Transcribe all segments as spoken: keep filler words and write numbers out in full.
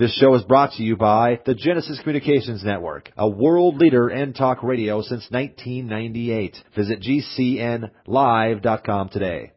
This show is brought to you by the Genesis Communications Network, a world leader in talk radio since nineteen ninety-eight. Visit G C N live dot com today.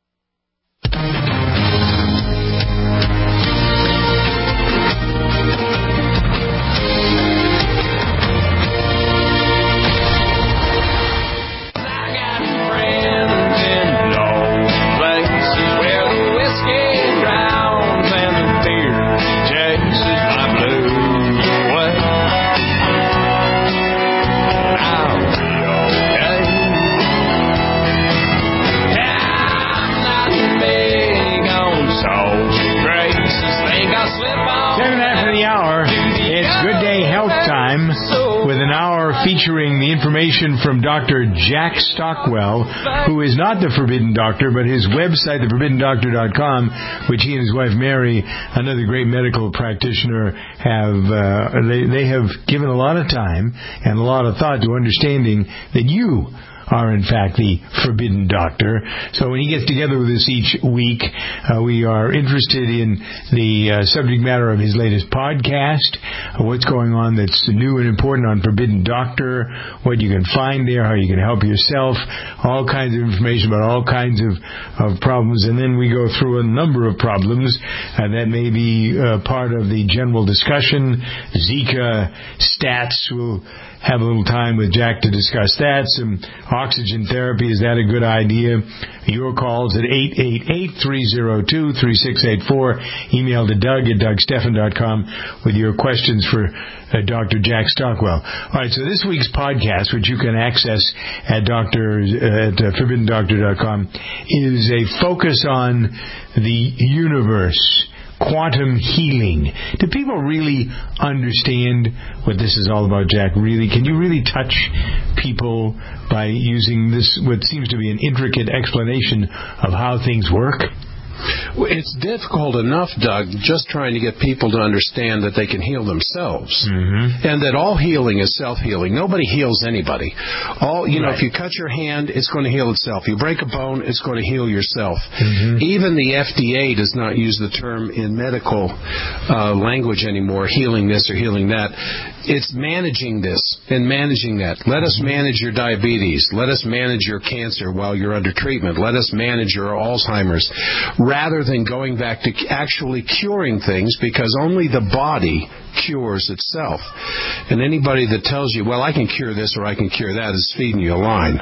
Featuring the information from Doctor Jack Stockwell, who is not the Forbidden Doctor, but his website, the forbidden doctor dot com, which he and his wife Mary, another great medical practitioner, have uh, they, they have given a lot of time and a lot of thought to understanding that you are in fact the Forbidden Doctor. So when he gets together with us each week, uh, we are interested in the uh, subject matter of his latest podcast, uh, what's going on that's new and important on Forbidden Doctor, what you can find there, how you can help yourself, all kinds of information about all kinds of, of problems. And then we go through a number of problems uh, that may be uh, part of the general discussion. Zika stats, we'll have a little time with Jack to discuss that. Some oxygen therapy, is that a good idea? Your calls at eight eight eight, three oh two, three six eight four. Email to Doug at doug steffen dot com with your questions for uh, Doctor Jack Stockwell. All right, so this week's podcast, which you can access at, Doctor, uh, at uh, forbidden doctor dot com, is a focus on the universe. Quantum healing. Do people really understand what this is all about, Jack? Really? Can you really touch people by using this, what seems to be an intricate explanation of how things work? Well, it's difficult enough, Doug, just trying to get people to understand that they can heal themselves, mm-hmm. and that all healing is self-healing. Nobody heals anybody. All you know, right. If you cut your hand, it's going to heal itself. You break a bone, it's going to heal yourself. Mm-hmm. Even the F D A does not use the term in medical uh, language anymore, healing this or healing that. It's managing this and managing that. Let us manage your diabetes. Let us manage your cancer while you're under treatment. Let us manage your Alzheimer's, rather than going back to actually curing things, because only the body cures itself. And anybody that tells you, well, I can cure this or I can cure that, is feeding you a line.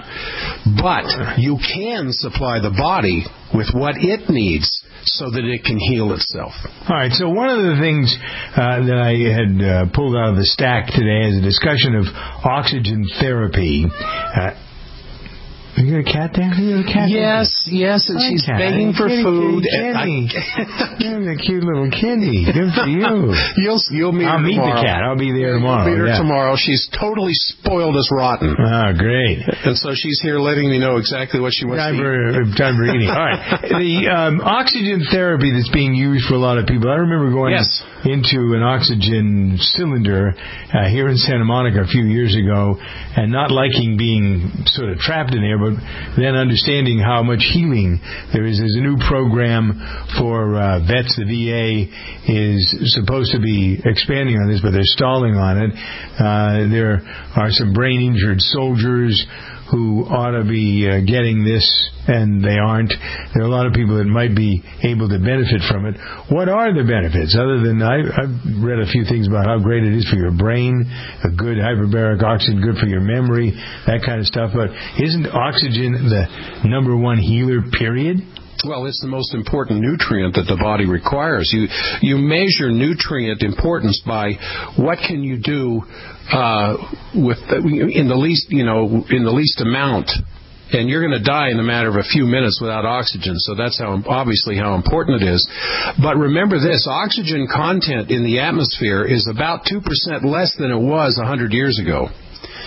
But you can supply the body with what it needs so that it can heal itself. All right, so one of the things uh, that I had uh, pulled out of the stack today is a discussion of oxygen therapy. Uh, You got a cat there? You got a cat yes, there? yes, and Hi, she's cat. begging for kitty, food. Kitty, kitty. I, You're a cute little kitty. Good for you. You'll you'll meet I'll her meet tomorrow. the cat. I'll be there tomorrow. You'll meet her yeah. tomorrow. She's totally spoiled as rotten. Oh, great. And so she's here letting me know exactly what she wants time to for, eat. Time for eating. All right. The um, oxygen therapy that's being used for a lot of people. I remember going yes. into an oxygen cylinder uh, here in Santa Monica a few years ago and not liking being sort of trapped in there, but then understanding how much healing there is. There's a new program for uh, vets. The V A is supposed to be expanding on this, but they're stalling on it. Uh, there are some brain-injured soldiers who ought to be uh, getting this, and they aren't. There are a lot of people that might be able to benefit from it. What are the benefits? Other than, I, I've read a few things about how great it is for your brain, a good hyperbaric oxygen, good for your memory, that kind of stuff. But isn't oxygen the number one healer, period? Well, it's the most important nutrient that the body requires. You you measure nutrient importance by what can you do uh, with the, in the least you know in the least amount. And you're going to die in a matter of a few minutes without oxygen, so that's how obviously how important it is. But remember this, oxygen content in the atmosphere is about two percent less than it was one hundred years ago.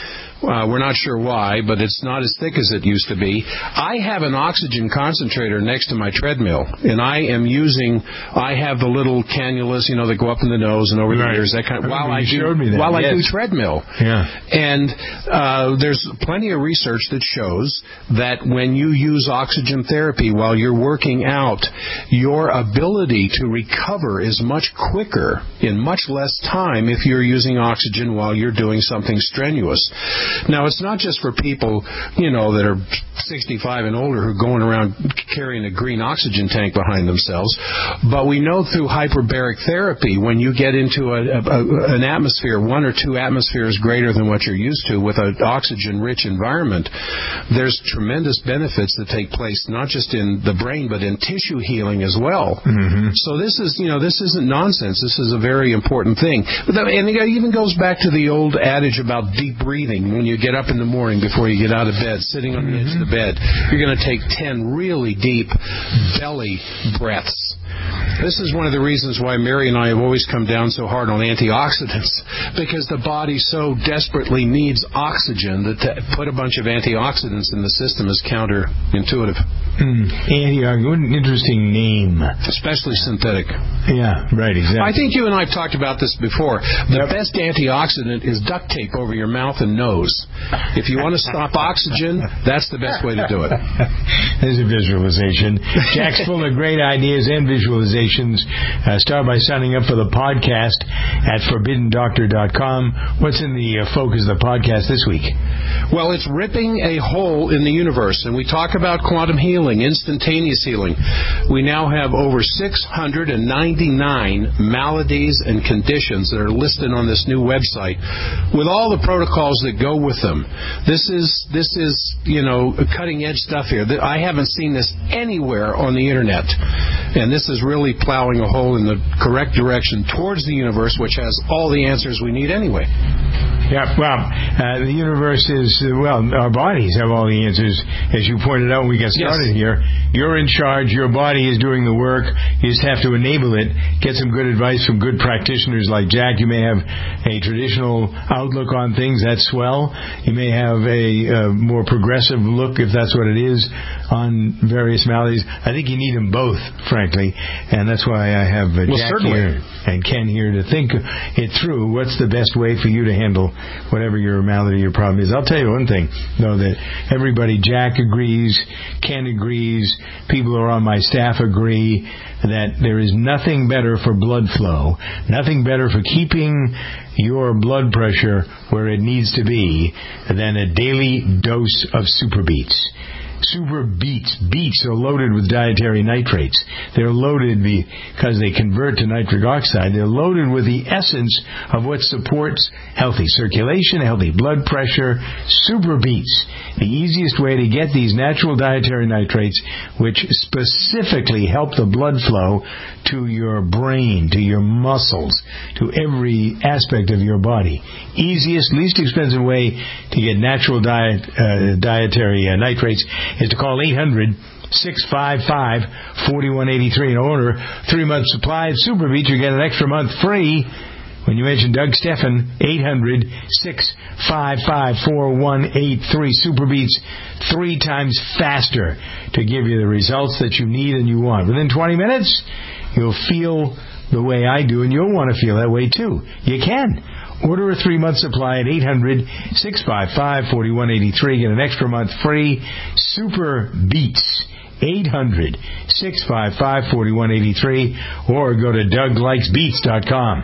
Uh, we're not sure why, but it's not as thick as it used to be. I have an oxygen concentrator next to my treadmill, and I am using, I have the little cannulas, you know, that go up in the nose and over right. the ears, that kind of, while I do, while yes. I do treadmill. Yeah. And uh, there's plenty of research that shows that when you use oxygen therapy while you're working out, your ability to recover is much quicker in much less time if you're using oxygen while you're doing something strenuous. Now, it's not just for people, you know, that are sixty-five and older who are going around carrying a green oxygen tank behind themselves, but we know through hyperbaric therapy, when you get into a, a, an atmosphere, one or two atmospheres greater than what you're used to with an oxygen-rich environment, there's tremendous benefits that take place, not just in the brain, but in tissue healing as well. Mm-hmm. So this is, you know, this isn't nonsense. This is a very important thing. And it even goes back to the old adage about deep breathing. When you get up in the morning before you get out of bed, sitting on the edge of the bed, you're going to take ten really deep belly breaths. This is one of the reasons why Mary and I have always come down so hard on antioxidants, because the body so desperately needs oxygen that to put a bunch of antioxidants in the system is counterintuitive. Mm. Antioxidant, what an interesting name. Especially synthetic. Yeah, right, exactly. I think you and I have talked about this before. The yep. best antioxidant is duct tape over your mouth and nose. If you want to stop oxygen, that's the best way to do it. There's a visualization. Jack's full of great ideas and visualizations. Uh, start by signing up for the podcast at forbidden doctor dot com. What's in the uh, focus of the podcast this week? Well, it's ripping a hole in the universe, and we talk about quantum healing, instantaneous healing. We now have over six hundred ninety-nine maladies and conditions that are listed on this new website, with all the protocols that go with them. This is this is you know cutting edge stuff here. I haven't seen this anywhere on the internet, and this is really plowing a hole in the correct direction towards the universe, which has all the answers we need anyway. Yeah, well, uh, the universe is, uh, well, our bodies have all the answers, as you pointed out when we got started yes. here. You're in charge. Your body is doing the work. You just have to enable it. Get some good advice from good practitioners like Jack. You may have a traditional outlook on things. That's swell. You may have a uh, more progressive look, if that's what it is, on various maladies. I think you need them both, frankly, and that's why I have uh, well, Jack certainly. here and Ken here to think it through. What's the best way for you to handle whatever your malady or problem is? I'll tell you one thing, though, that everybody, Jack agrees, Ken agrees, people who are on my staff agree, that there is nothing better for blood flow, nothing better for keeping your blood pressure where it needs to be than a daily dose of Super Beets. Super Beets. Beets are loaded with dietary nitrates. They're loaded because they convert to nitric oxide. They're loaded with the essence of what supports healthy circulation, healthy blood pressure. Super Beets. The easiest way to get these natural dietary nitrates, which specifically help the blood flow to your brain, to your muscles, to every aspect of your body. Easiest, least expensive way to get natural diet, uh, dietary uh, nitrates is to call eight hundred, six five five, four one eight three and order three-month supply of Super Beets. You get an extra month free when you mention Doug Steffen. Eight hundred, six five five, four one eight three. Super Beets, three times faster to give you the results that you need and you want. Within twenty minutes, you'll feel the way I do, and you'll want to feel that way too. You can. Order a three-month supply at eight hundred, six five five, four one eight three. Get an extra month free. Super Beets. eight hundred, six five five, four one eight three. Or go to doug likes beets dot com.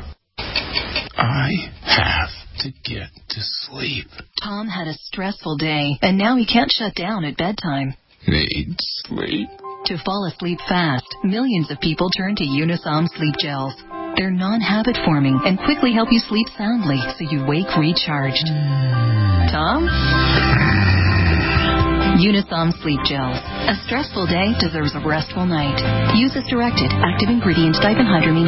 I have to get to sleep. Tom had a stressful day, and now he can't shut down at bedtime. Need sleep. To fall asleep fast, millions of people turn to Unisom Sleep Gels. They're non-habit forming and quickly help you sleep soundly so you wake recharged. Tom? Unisom Sleep Gels. A stressful day deserves a restful night. Use as directed. Active ingredients diphenhydramine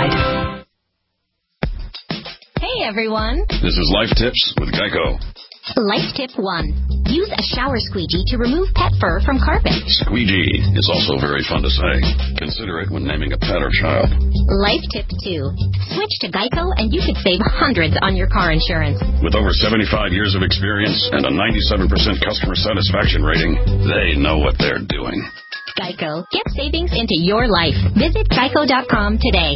hydrochloride. Hey, everyone. This is Life Tips with Geico. Life tip one. Use a shower squeegee to remove pet fur from carpet. Squeegee is also very fun to say. Consider it when naming a pet or child. Life tip two. Switch to Geico and you could save hundreds on your car insurance. With over seventy-five years of experience and a ninety-seven percent customer satisfaction rating, they know what they're doing. Geico. Get savings into your life. Visit geico dot com today.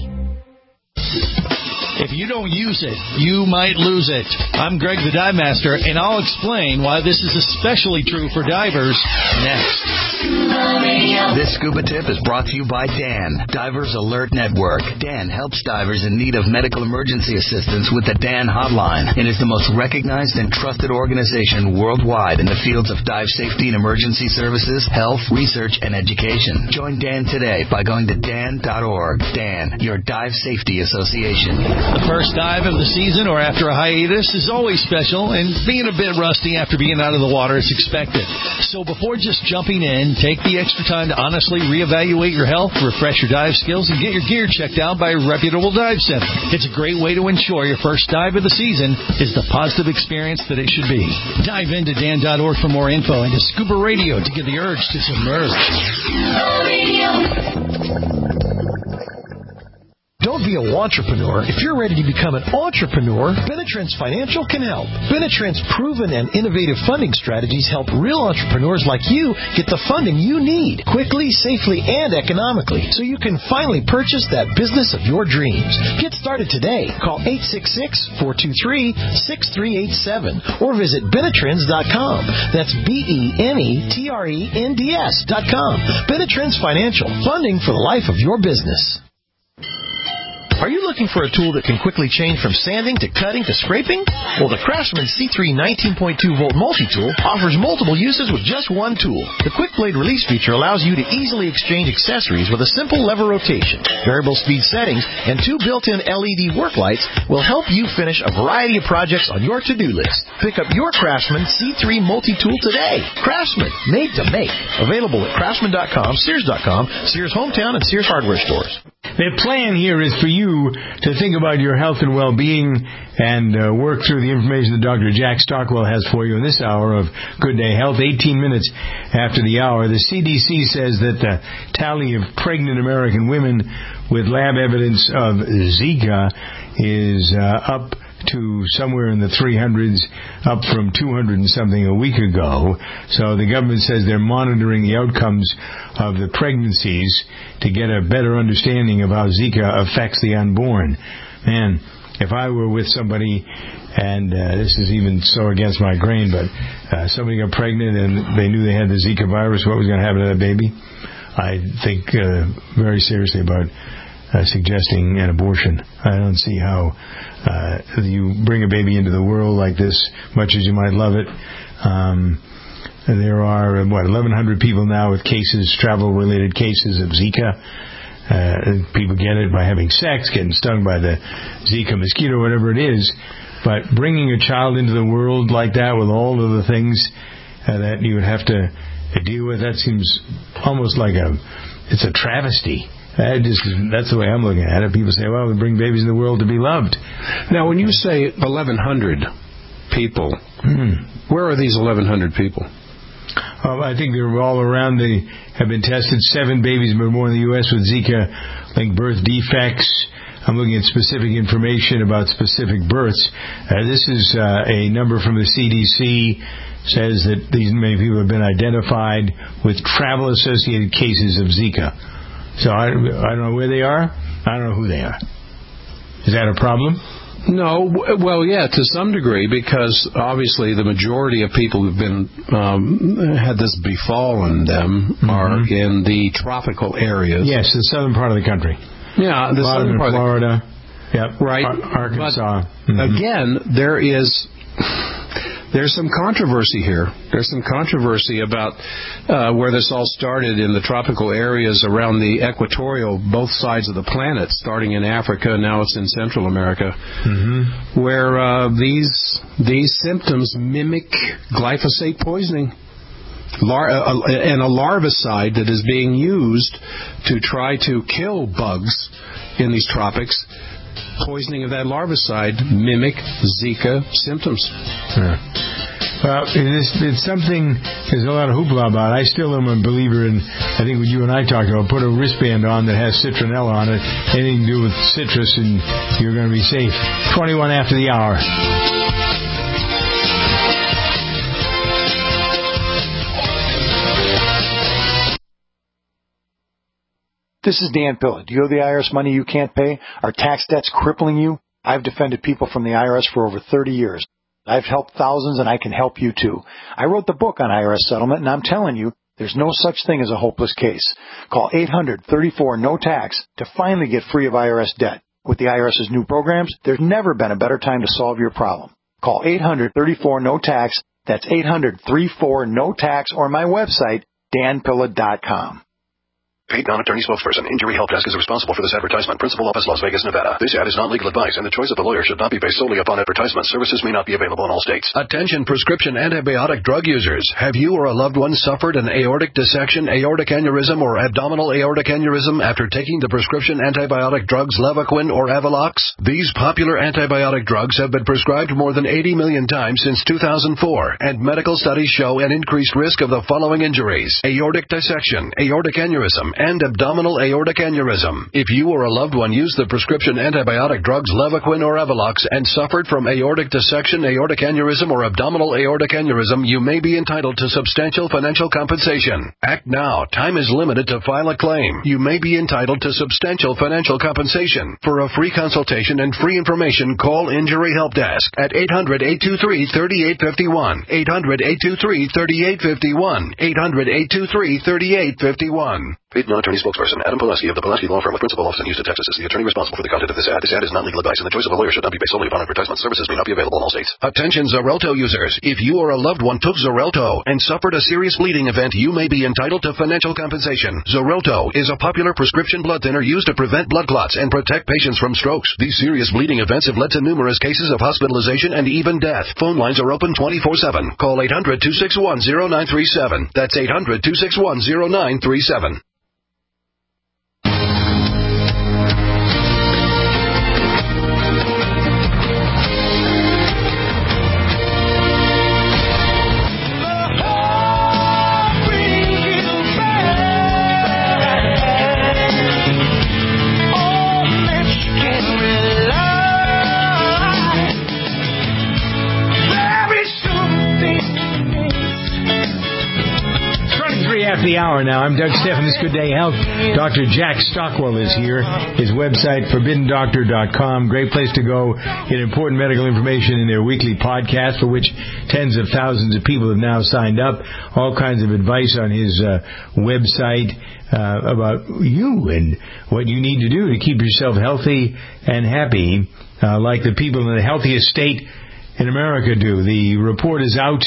If you don't use it, you might lose it. I'm Greg the Dive Master, and I'll explain why this is especially true for divers next. This scuba tip is brought to you by Dan, Divers Alert Network. Dan helps divers in need of medical emergency assistance with the Dan Hotline and is the most recognized and trusted organization worldwide in the fields of dive safety and emergency services, health, research, and education. Join Dan today by going to dan dot org. Dan, your dive safety association. The first dive of the season or after a hiatus is always special, and being a bit rusty after being out of the water is expected. So before just jumping in, take the extra time to honestly reevaluate your health, refresh your dive skills, and get your gear checked out by a reputable dive center. It's a great way to ensure your first dive of the season is the positive experience that it should be. Dive into dan dot org for more info and to Scuba Radio to get the urge to submerge. Scuba Radio. Don't be a wantrepreneur. If you're ready to become an entrepreneur, Benetrends Financial can help. Benetrends' proven and innovative funding strategies help real entrepreneurs like you get the funding you need quickly, safely, and economically so you can finally purchase that business of your dreams. Get started today. Call eight six six, four two three, six three eight seven or visit Benetrends dot com. That's B E N E T R E N D S dot com. Benetrends Financial, funding for the life of your business. Are you looking for a tool that can quickly change from sanding to cutting to scraping? Well, the Craftsman C three nineteen point two volt multi-tool offers multiple uses with just one tool. The Quick Blade Release feature allows you to easily exchange accessories with a simple lever rotation. Variable speed settings and two built-in L E D work lights will help you finish a variety of projects on your to-do list. Pick up your Craftsman C three multi-tool today. Craftsman, made to make. Available at craftsman dot com, sears dot com, Sears Hometown, and Sears Hardware stores. The plan here is for you to think about your health and well-being and uh, work through the information that Doctor Jack Stockwell has for you in this hour of Good Day Health, eighteen minutes after the hour. The C D C says that the tally of pregnant American women with lab evidence of Zika is uh, up to somewhere in the three hundreds, up from two hundred and something a week ago. So the government says they're monitoring the outcomes of the pregnancies to get a better understanding of how Zika affects the unborn. Man, if I were with somebody, and uh, this is even so against my grain, but uh, somebody got pregnant and they knew they had the Zika virus, what was going to happen to that baby? I think uh, very seriously about Uh, suggesting an abortion. I don't see how uh, you bring a baby into the world like this, much as you might love it. Um, there are, what, eleven hundred people now with cases, travel-related cases of Zika. Uh, people get it by having sex, getting stung by the Zika mosquito, whatever it is. But bringing a child into the world like that with all of the things uh, that you would have to uh, deal with, that seems almost like a, it's a travesty. That just, that's the way I'm looking at it. People say, well, we bring babies in the world to be loved. Now, when you say eleven hundred people, mm. where are these eleven hundred people? Well, I think they're all around. They have been tested. Seven babies have been born in the U S with Zika-linked birth defects. I'm looking at specific information about specific births. Uh, this is uh, a number from the C D C. Says that these many people have been identified with travel-associated cases of Zika. So I, I don't know where they are. I don't know who they are. Is that a problem? No. Well, yeah, to some degree, because obviously the majority of people who've been um, had this befallen them mm-hmm. are in the tropical areas. Yes, the southern part of the country. Yeah, the southern part Florida. of the Yep. Right. Ar- Arkansas. But mm-hmm. again, there is. There's some controversy here. There's some controversy about uh, where this all started in the tropical areas around the equatorial, both sides of the planet, starting in Africa, now it's in Central America, mm-hmm. where uh, these these symptoms mimic glyphosate poisoning. Lar- uh, and a larvicide that is being used to try to kill bugs in these tropics. Poisoning of that larvicide mimic Zika symptoms. Yeah. Well, it's, it's something there's a lot of hoopla about. I still am a believer in, I think what you and I talked about, put a wristband on that has citronella on it, anything to do with citrus, and you're going to be safe. twenty-one after the hour. This is Dan Pilla. Do you owe the I R S money you can't pay? Are tax debts crippling you? I've defended people from the I R S for over thirty years. I've helped thousands, and I can help you too. I wrote the book on I R S settlement, and I'm telling you, there's no such thing as a hopeless case. Call eight hundred thirty-four no tax to finally get free of I R S debt. With the IRS's new programs, there's never been a better time to solve your problem. Call eight hundred thirty-four no tax. That's eight hundred thirty-four no tax, or my website, dan pilla dot com. Paid non-attorney spokesperson. Injury Help Desk is responsible for this advertisement. Principal office, Las Vegas, Nevada. This ad is not legal advice, and the choice of the lawyer should not be based solely upon advertisement. Services may not be available in all states. Attention prescription antibiotic drug users. Have you or a loved one suffered an aortic dissection, aortic aneurysm, or abdominal aortic aneurysm after taking the prescription antibiotic drugs Levaquin or Avelox? These popular antibiotic drugs have been prescribed more than eighty million times since two thousand four, and medical studies show an increased risk of the following injuries: aortic dissection, aortic aneurysm, and abdominal aortic aneurysm. If you or a loved one used the prescription antibiotic drugs Levaquin or Avelox and suffered from aortic dissection, aortic aneurysm, or abdominal aortic aneurysm, you may be entitled to substantial financial compensation. Act now. Time is limited to file a claim. You may be entitled to substantial financial compensation. For a free consultation and free information, call Injury Help Desk at eight hundred, eight two three, three eight five one, eight hundred, eight two three, three eight five one, eight hundred, eight two three, three eight five one. Paid non-attorney spokesperson Adam Pileski of the Pileski Law Firm with principal office in Houston, Texas is the attorney responsible for the content of this ad. This ad is not legal advice, and the choice of a lawyer should not be based solely upon advertisement. Services may not be available in all states. Attention Xarelto users. If you or a loved one took Xarelto and suffered a serious bleeding event, you may be entitled to financial compensation. Xarelto is a popular prescription blood thinner used to prevent blood clots and protect patients from strokes. These serious bleeding events have led to numerous cases of hospitalization and even death. Phone lines are open twenty-four seven. Call eight hundred, two six one, zero nine three seven. That's eight hundred, two six one, zero nine three seven. The hour now. I'm Doug Stephan. This Good Day Health. Doctor Jack Stockwell is here. His website, forbidden doctor dot com. Great place to go get important medical information in their weekly podcast, for which tens of thousands of people have now signed up. All kinds of advice on his uh, website uh, about you and what you need to do to keep yourself healthy and happy, uh, like the people in the healthiest state in America do. The report is out.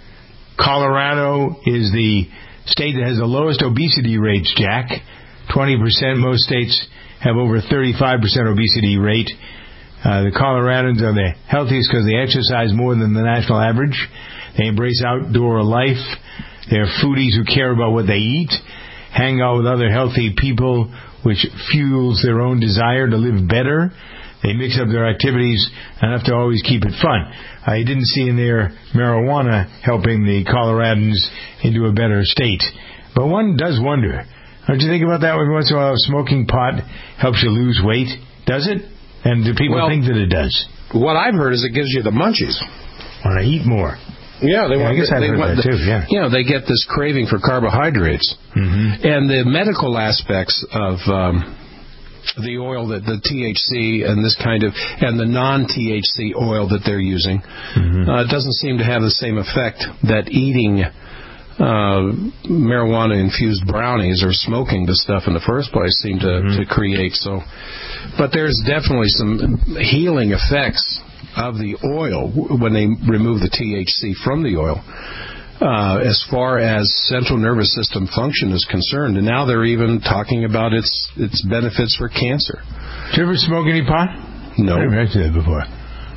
Colorado is the state that has the lowest obesity rates, Jack. twenty percent. Most states have over thirty-five percent obesity rate. Uh, the Coloradans are the healthiest because they exercise more than the national average. They embrace outdoor life. They're foodies who care about what they eat, hang out with other healthy people, which fuels their own desire to live better. They mix up their activities enough to always keep it fun. I didn't see in there marijuana helping the Coloradans into a better state. But one does wonder, don't you think about that every once in a while? Smoking pot helps you lose weight. Does it? And do people well, think that it does? What I've heard is it gives you the munchies. Want to eat more. Yeah, they yeah, want. I guess I've they heard want that the, too. Yeah, you know, they get this craving for carbohydrates, mm-hmm. and the medical aspects of um, the oil, that the T H C and this kind of, and the non-T H C oil that they're using, mm-hmm. uh, doesn't seem to have the same effect that eating uh, marijuana-infused brownies or smoking the stuff in the first place seem to, mm-hmm. to create. So, but there's definitely some healing effects of the oil when they remove the T H C from the oil. Uh, as far as central nervous system function is concerned, and now they're even talking about its its benefits for cancer. Did you ever smoke any pot? No. I've heard that before.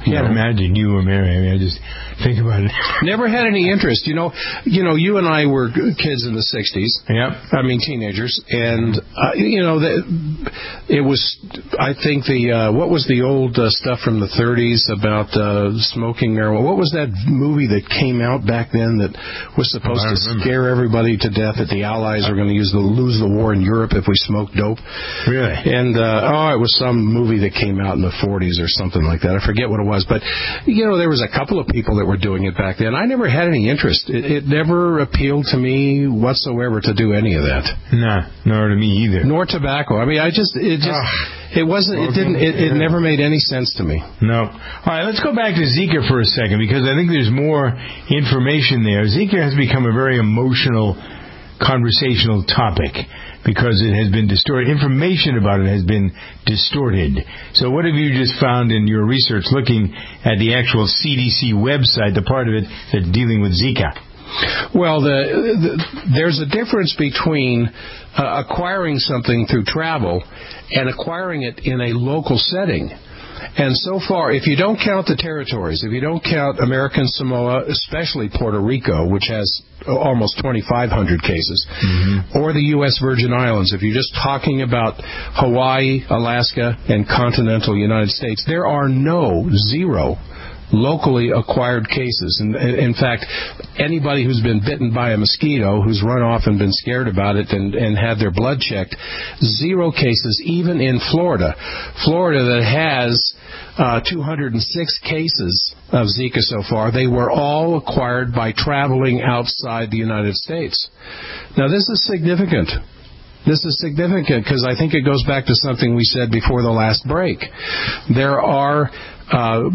Can't imagine you or Mary. I mean, I just think about it. Never had any interest. You know, you know, you and I were kids in the sixties. Yep. I mean, teenagers, and uh, you know, the, it was. I think the uh, what was the old uh, stuff from the thirties about uh, smoking marijuana? What was that movie that came out back then that was supposed oh, to scare everybody to death that the Allies are going to use the lose the war in Europe if we smoke dope? Really? And uh, oh, it was some movie that came out in the forties or something like that. I forget what it was, but you know, there was a couple of people that were doing it back then. I never had any interest. It, it never appealed to me whatsoever to do any of that. No, nor to me either. Nor tobacco. I mean, I just it just oh. it wasn't. It didn't. It, it never made any sense to me. No. All right, let's go back to Zika for a second because I think there's more information there. Zika has become a very emotional, conversational topic because it has been distorted. Information about it has been distorted. So what have you just found in your research looking at the actual C D C website, the part of it that's dealing with Zika? Well, the, the, there's a difference between uh, acquiring something through travel and acquiring it in a local setting. And so far, if you don't count the territories, if you don't count American Samoa, especially Puerto Rico, which has almost twenty-five hundred cases, mm-hmm. or the U S Virgin Islands, if you're just talking about Hawaii, Alaska, and continental United States, there are no, zero, locally acquired cases. And in fact, anybody who's been bitten by a mosquito, who's run off and been scared about it and, and had their blood checked, zero cases, even in Florida. Florida that has uh, two hundred six cases of Zika so far, they were all acquired by traveling outside the United States. Now, this is significant. This is significant because I think it goes back to something we said before the last break. There are uh,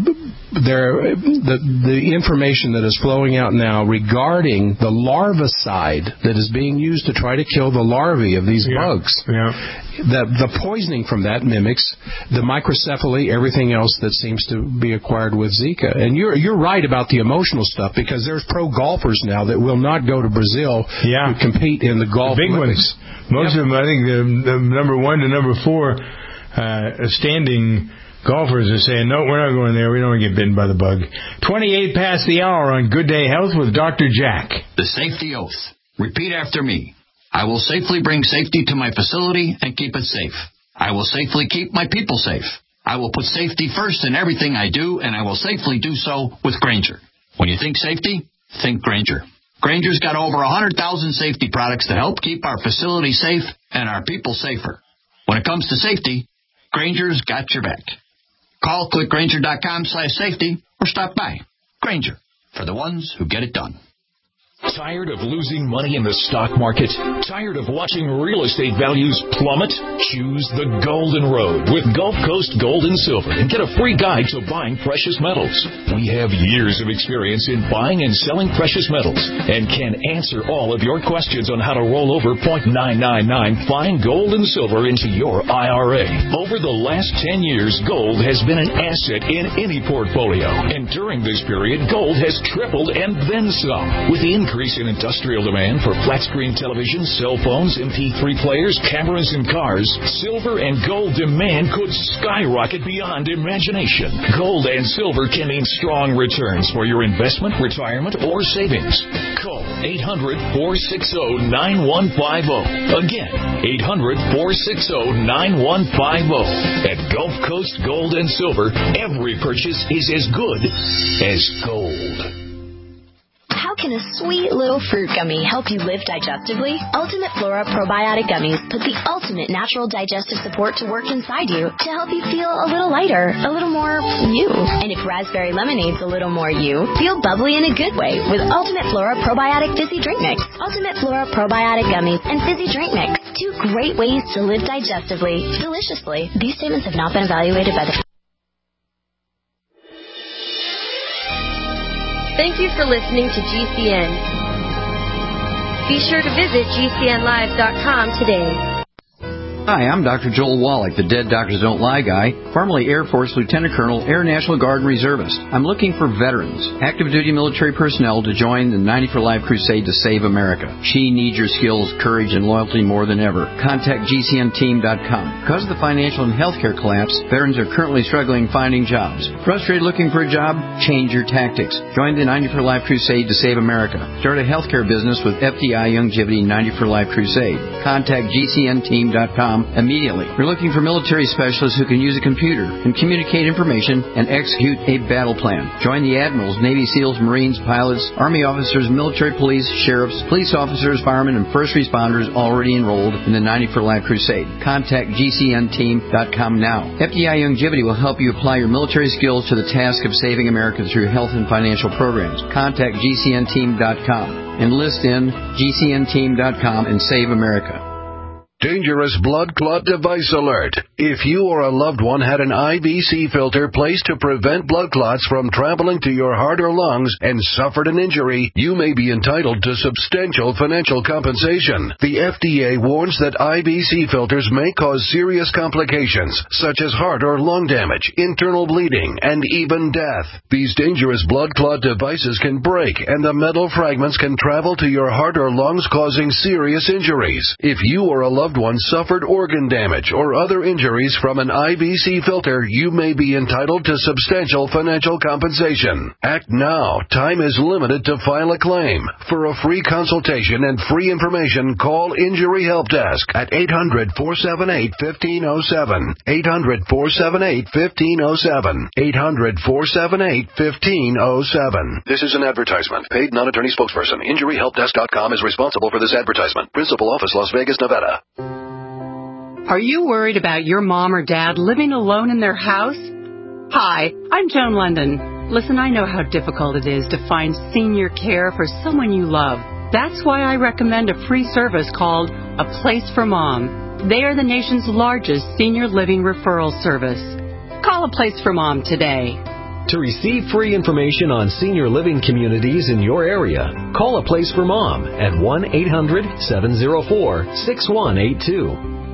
there the the information that is flowing out now regarding the larvicide that is being used to try to kill the larvae of these yeah. bugs. Yeah. The the poisoning from that mimics the microcephaly, everything else that seems to be acquired with Zika. And you're you're right about the emotional stuff because there's pro golfers now that will not go to Brazil yeah. to compete in the golf the big Olympics. ones. Most yep. of them, I think, the, the number one to number four uh, standing golfers are saying, no, we're not going there. We don't want to get bitten by the bug. twenty-eight past the hour on Good Day Health with Doctor Jack. The safety oath. Repeat after me. I will safely bring safety to my facility and keep it safe. I will safely keep my people safe. I will put safety first in everything I do, and I will safely do so with Grainger. When you think safety, think Grainger. Grainger's got over one hundred thousand safety products to help keep our facility safe and our people safer. When it comes to safety, Grainger's got your back. Call clickgrainger.com slash safety or stop by. Grainger, for the ones who get it done. Tired of losing money in the stock market? Tired of watching real estate values plummet? Choose the Golden Road with Gulf Coast Gold and Silver and get a free guide to buying precious metals. We have years of experience in buying and selling precious metals and can answer all of your questions on how to roll over zero point nine nine nine fine gold and silver into your I R A. Over the last ten years, gold has been an asset in any portfolio. And during this period, gold has tripled and then some. With the increase in industrial demand for flat-screen televisions, cell phones, M P three players, cameras, and cars, silver and gold demand could skyrocket beyond imagination. Gold and silver can mean strong returns for your investment, retirement, or savings. Call eight hundred, four six zero, nine one five zero. Again, eight hundred, four six zero, nine one five zero. At Gulf Coast Gold and Silver, every purchase is as good as gold. How can a sweet little fruit gummy help you live digestively? Ultimate Flora Probiotic Gummies put the ultimate natural digestive support to work inside you to help you feel a little lighter, a little more you. And if raspberry lemonade's a little more you, feel bubbly in a good way with Ultimate Flora Probiotic Fizzy Drink Mix. Ultimate Flora Probiotic Gummies and Fizzy Drink Mix. Two great ways to live digestively, deliciously. These statements have not been evaluated by the... Thank you for listening to G C N. Be sure to visit G C N live dot com today. Hi, I'm Doctor Joel Wallach, the Dead Doctors Don't Lie guy, formerly Air Force Lieutenant Colonel, Air National Guard Reservist. I'm looking for veterans, active duty military personnel to join the ninety for Life crusade to save America. She needs your skills, courage, and loyalty more than ever. Contact G C N team dot com. Because of the financial and healthcare collapse, veterans are currently struggling finding jobs. Frustrated looking for a job? Change your tactics. Join the ninety for Life crusade to save America. Start a healthcare business with F D I Longevity ninety for Life crusade. Contact G C N team dot com immediately. We're looking for military specialists who can use a computer and communicate information and execute a battle plan. Join the admirals, Navy SEALs, Marines, pilots, Army officers, military police, sheriffs, police officers, firemen, and first responders already enrolled in the ninety for Life crusade. Contact G C N team dot com now. F D I Longevity will help you apply your military skills to the task of saving America through health and financial programs. Contact G C N team dot com. Enlist in G C N team dot com and save America. Dangerous blood clot device alert. If you or a loved one had an I V C filter placed to prevent blood clots from traveling to your heart or lungs and suffered an injury, you may be entitled to substantial financial compensation. The F D A warns that I V C filters may cause serious complications, such as heart or lung damage, internal bleeding, and even death. These dangerous blood clot devices can break, and the metal fragments can travel to your heart or lungs, causing serious injuries. If you or a loved one suffered organ damage or other injuries from an I V C filter, you may be entitled to substantial financial compensation. Act now. Time is limited to file a claim. For a free consultation and free information, call Injury Help Desk at eight hundred, four seven eight, one five zero seven. eight hundred, four seven eight, one five zero seven. eight hundred, four seven eight, one five zero seven. This is an advertisement. Paid non-attorney spokesperson. Injury Help Desk dot com is responsible for this advertisement. Principal office, Las Vegas, Nevada. Are you worried about your mom or dad living alone in their house? Hi, I'm Joan London. Listen, I know how difficult it is to find senior care for someone you love. That's why I recommend a free service called A Place for Mom. They are the nation's largest senior living referral service. Call A Place for Mom today. To receive free information on senior living communities in your area, call A Place for Mom at one eight hundred, seven oh four, six one eight two.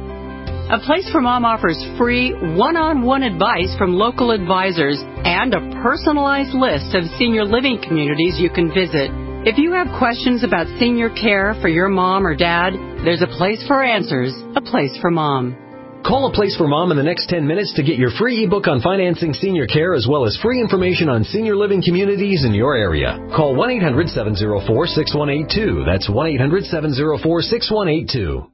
A Place for Mom offers free one-on-one advice from local advisors and a personalized list of senior living communities you can visit. If you have questions about senior care for your mom or dad, there's a place for answers, A Place for Mom. Call A Place for Mom in the next ten minutes to get your free ebook on financing senior care as well as free information on senior living communities in your area. Call one eight hundred, seven oh four, six one eight two. That's one eight hundred, seven oh four, six one eight two.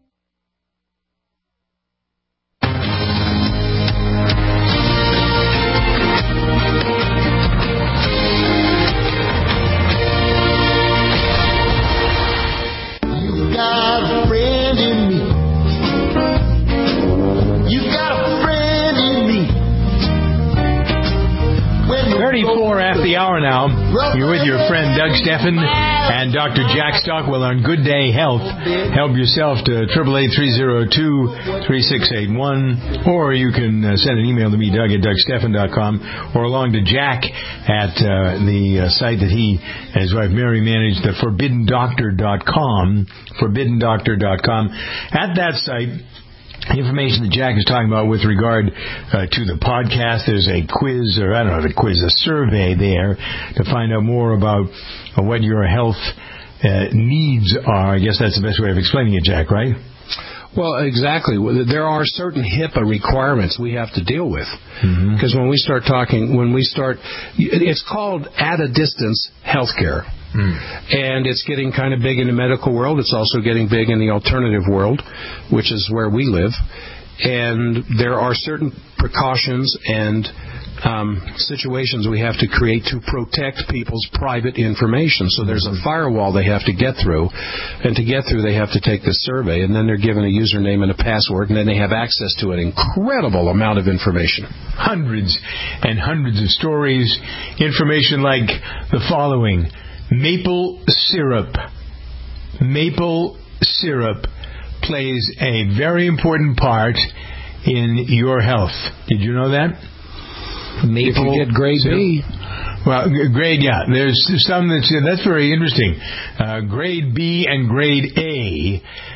thirty-four after the hour now. You're with your friend Doug Steffen and Doctor Jack Stockwell on Good Day Health. Help yourself to eight eight eight, three oh two, three six eight one, or you can uh, send an email to me, Doug at Doug Steffen dot com, or along to Jack at uh, the uh, site that he and his wife Mary manage, the forbidden doctor dot com, forbidden doctor dot com. At that site, information that Jack is talking about with regard uh, to the podcast, there's a quiz, or I don't know if a quiz, a survey there to find out more about uh, what your health uh, needs are. I guess that's the best way of explaining it, Jack, right? Well, exactly. There are certain HIPAA requirements we have to deal with. Because mm-hmm. when we start talking, when we start, it's called at a distance healthcare. Mm. And it's getting kind of big in the medical world. It's also getting big in the alternative world, which is where we live. And there are certain precautions and um, situations we have to create to protect people's private information. So there's a firewall they have to get through. And to get through, they have to take this survey. And then they're given a username and a password. And then they have access to an incredible amount of information. Hundreds and hundreds of stories. Information like the following. Maple syrup. Maple syrup plays a very important part in your health. Did you know that? Maple, if you get grade syrup. B. Well, grade, yeah. There's some that's, that's very interesting. Uh, grade B and grade A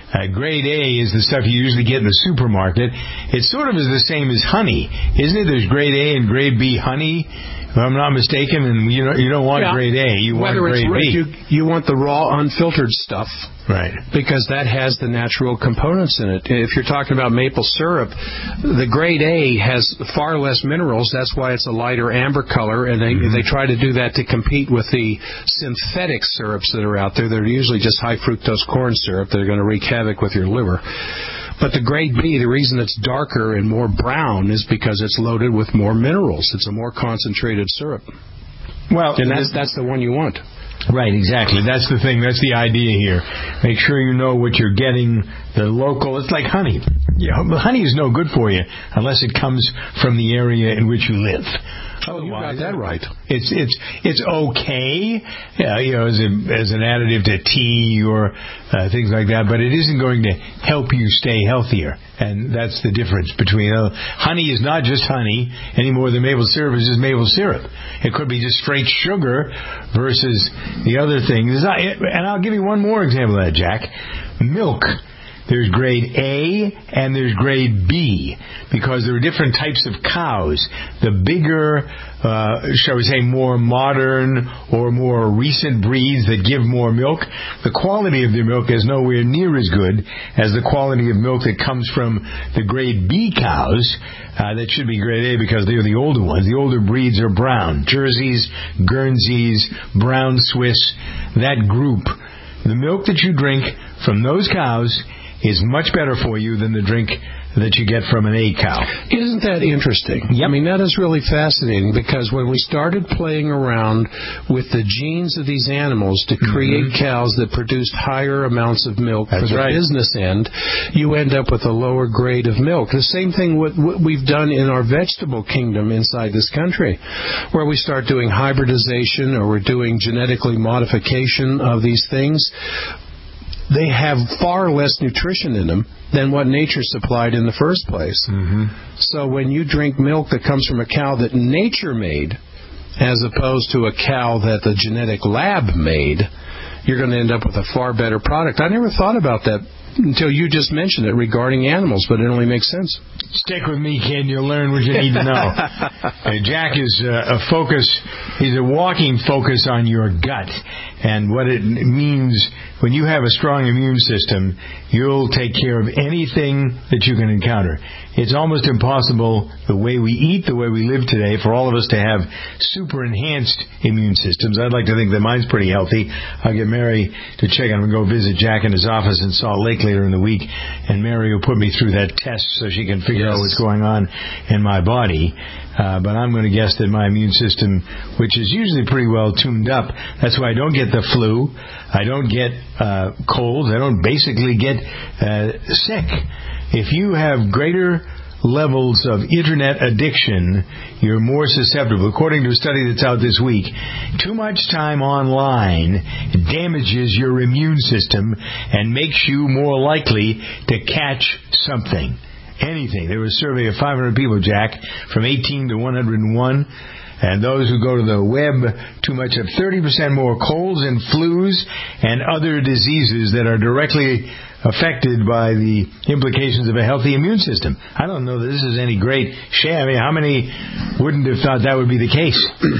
Uh, grade A is the stuff you usually get in the supermarket. It sort of is the same as honey, isn't it? There's grade A and grade B honey, if I'm not mistaken, and you don't, you don't want yeah. grade A, you Whether want grade it's, B. You, you want the raw, unfiltered stuff. Right. Because that has the natural components in it. If you're talking about maple syrup, the grade A has far less minerals. That's why it's a lighter amber color, and they, mm-hmm. they try to do that to compete with the synthetic syrups that are out there. They're usually just high fructose corn syrup that are going to wreak havoc with your liver. But the grade B, the reason it's darker and more brown is because it's loaded with more minerals. It's a more concentrated syrup. Well, and that's, that's the one you want. Right, exactly. That's the thing. That's the idea here. Make sure you know what you're getting, the local. It's like honey. You know, honey is no good for you unless it comes from the area in which you live. Oh, you got that right. It's it's it's okay, yeah, you know, as a, as an additive to tea or uh, things like that, but it isn't going to help you stay healthier, and that's the difference between uh, honey is not just honey any more than maple syrup is just maple syrup. It could be just straight sugar versus the other things. And I'll give you one more example of that, Jack. Milk. There's grade A and there's grade B because there are different types of cows. The bigger, uh, shall we say, more modern or more recent breeds that give more milk, the quality of their milk is nowhere near as good as the quality of milk that comes from the grade B cows. Uh, that should be grade A because they're the older ones. The older breeds are brown. Jerseys, Guernseys, brown Swiss, that group. The milk that you drink from those cows is much better for you than the drink that you get from an A cow. Isn't that interesting? Yep. I mean, that is really fascinating because when we started playing around with the genes of these animals to create mm-hmm. cows that produced higher amounts of milk That's for the right. business end, you end up with a lower grade of milk. The same thing with what we've done in our vegetable kingdom inside this country, where we start doing hybridization or we're doing genetically modification of these things. They have far less nutrition in them than what nature supplied in the first place. Mm-hmm. So when you drink milk that comes from a cow that nature made, as opposed to a cow that the genetic lab made, you're going to end up with a far better product. I never thought about that until you just mentioned it regarding animals, but it only makes sense. Stick with me, kid. You'll learn what you need to know. uh, Jack is uh, a focus. He's a walking focus on your gut. And what it means, when you have a strong immune system, you'll take care of anything that you can encounter. It's almost impossible, the way we eat, the way we live today, for all of us to have super enhanced immune systems. I'd like to think that mine's pretty healthy. I'll get Mary to check on him and go visit Jack in his office in Salt Lake later in the week, and Mary will put me through that test so she can figure yes. out what's going on in my body. Uh, but I'm going to guess that my immune system, which is usually pretty well tuned up, that's why I don't get the flu, I don't get uh, colds, I don't basically get uh, sick. If you have greater levels of internet addiction, you're more susceptible. According to a study that's out this week, too much time online damages your immune system and makes you more likely to catch something. Anything. There was a survey of five hundred people, Jack, from eighteen to one hundred one. And those who go to the web too much have thirty percent more colds and flus and other diseases that are directly affected by the implications of a healthy immune system. I don't know that this is any great shame. I mean, how many wouldn't have thought that would be the case?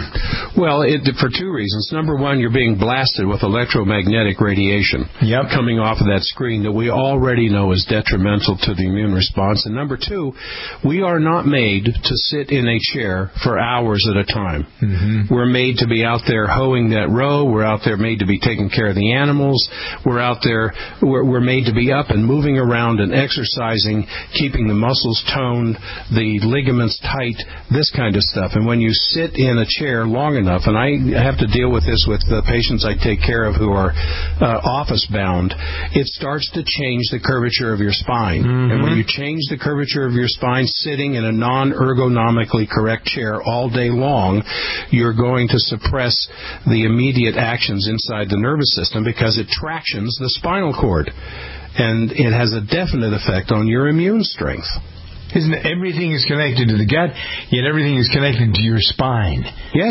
Well, it, for two reasons. Number one, you're being blasted with electromagnetic radiation yep. coming off of that screen that we already know is detrimental to the immune response. And number two, we are not made to sit in a chair for hours at a time. Mm-hmm. We're made to be out there hoeing that row. We're out there made to be taking care of the animals. We're out there, we're, we're made to be up and moving around and exercising, keeping the muscles toned, the ligaments tight, this kind of stuff. And when you sit in a chair long enough, and I have to deal with this with the patients I take care of who are uh, office-bound, it starts to change the curvature of your spine. Mm-hmm. And when you change the curvature of your spine sitting in a non-ergonomically correct chair all day long, you're going to suppress the immediate actions inside the nervous system because it tractions the spinal cord. And it has a definite effect on your immune strength. Isn't it? Everything is connected to the gut, yet everything is connected to your spine. Yes.